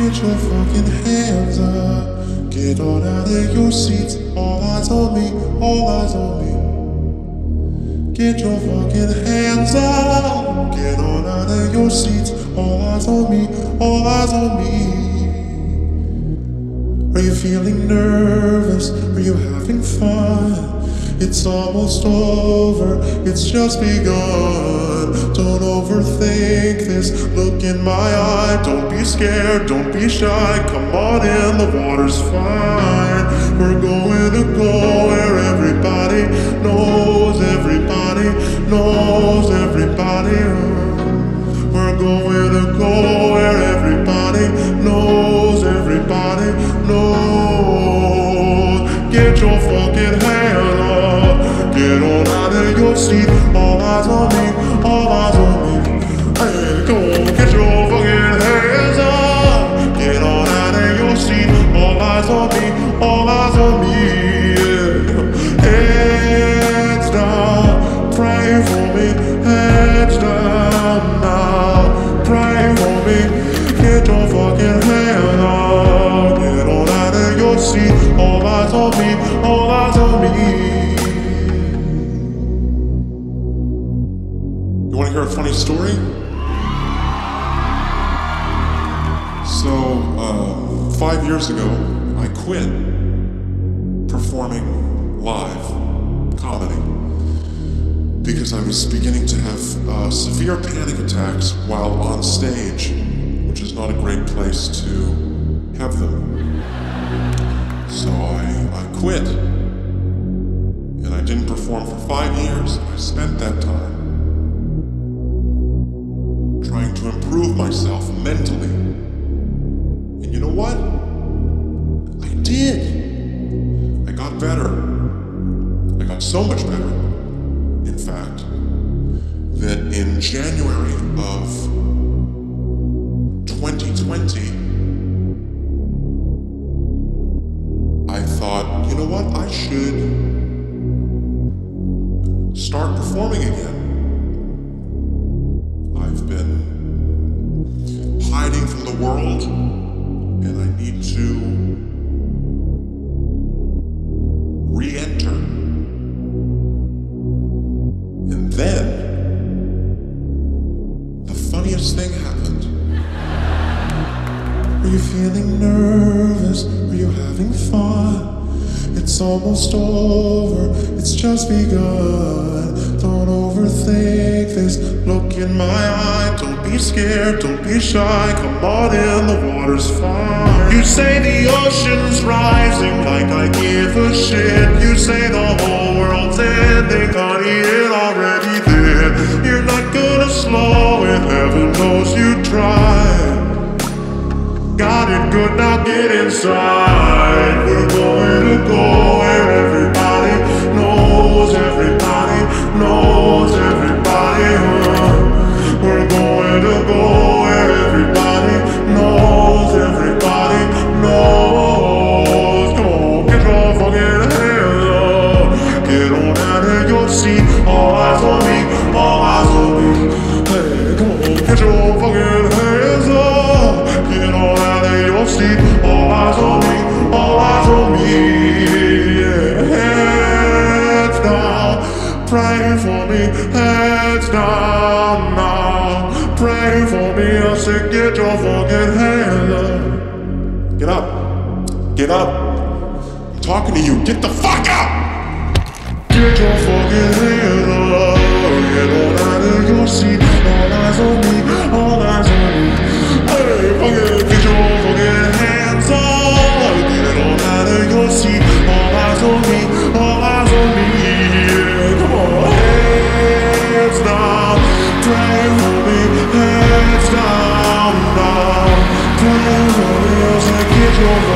Get your fucking hands up. Get on out of your seats. All eyes on me, all eyes on me. Get your fucking hands up. Get on out of your seats. All eyes on me, all eyes on me. Are you feeling nervous? Are you having fun? It's almost over, it's just begun. Don't overthink this, look in my eye. Don't be scared, don't be shy. Come on in, the water's fine. We're going to go where everybody knows everybody knows everybody. We're going to go where everybody knows everybody knows. Get your fucking hand up. Get on out of your seat. All eyes on me, all eyes on me. Hey, come on, get your fucking hands up. Get on out of your seat. All eyes on me, all eyes on me. Yeah. Heads down, pray for me. Heads down now, pray for me. Get your fucking hand up. Get on out of your seat. All eyes on me, all eyes on me. You want to hear a funny story? So, 5 years ago, I quit performing live comedy because I was beginning to have severe panic attacks while on stage, which is not a great place to have them. So I quit, and I didn't perform for 5 years. I spent that time trying to improve myself mentally. And you know what? I did. I got better. I got so much better, in fact, that in January of 2020, I thought, you know what? I should start performing again. I've been hiding from the world, and I need to re-enter. And then, the funniest thing happened. Are you feeling nervous? Are you having fun? It's almost over, it's just begun. Don't overthink this, look in my eye. Don't be scared, don't be shy. Come on in, the water's fine. You say the ocean's rising like I give a shit. You say the whole world's ending, honey, it already did. You're not gonna slow it, heaven knows you tried. Got it good, now get inside. We're going to go where everybody knows everybody knows everybody. We're going to go where everybody knows everybody knows. Come on, get your fucking hands up. Get on out of your seat. All eyes on me, all eyes on me. Hey, come on, get your fucking hands up. Get on out of your seat. All eyes on me, all eyes on me. Yeah. Heads down, pray for me. Heads down now, pray for me. I said, get your fucking hands up. Get up, get up. I'm talking to you. Get the fuck up. Get your fucking hands up. Get on out of your seat. All eyes on me, all eyes on me. Hey, fucking get your fucking hands up. Get on out of your seat. All eyes on me, all eyes on me. Yeah, come on, hands down. Pray for me, hands down now. Pray for me, I said get your